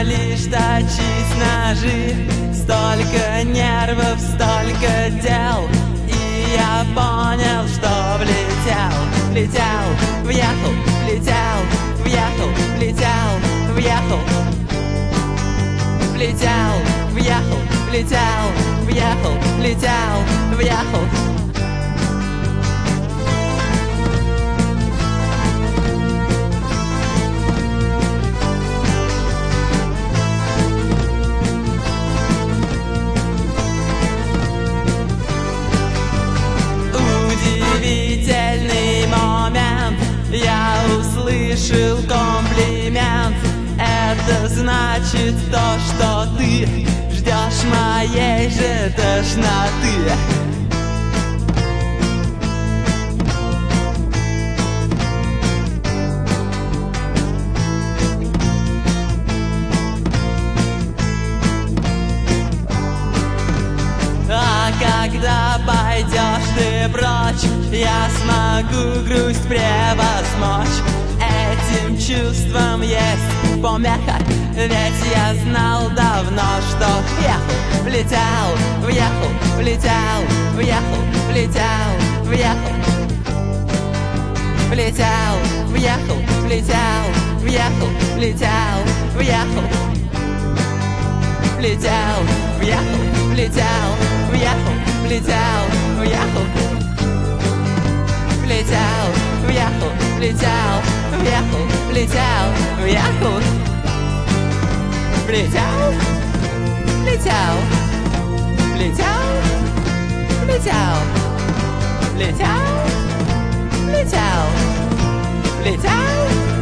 лишь точить ножи. Столько нервов, столько дел, и я понял, что влетел, влетел, въехал, влетел, въехал, влетел, въехал, влетел, въехал, влетел, въехал, влетел, въехал. Удивительный момент, я услышал комплимент. Это значит то, что ты ждешь моей же тошноты. А когда пойдешь ты прочь, я смогу грусть превозмочь. Этим чувством есть помеха, ведь я знал давно, что въехал, влетел, въехал, влетел, въехал, влетел, въехал, влетел, въехал, влетел, въехал, влетел, въехал, влетел, въехал, влетел, въехал, влетел, въехал, влетел, въехал, влетел, въехал, влетел, въехал, влетел, влетел, влетел, влетел, влетел, влетел, влетел.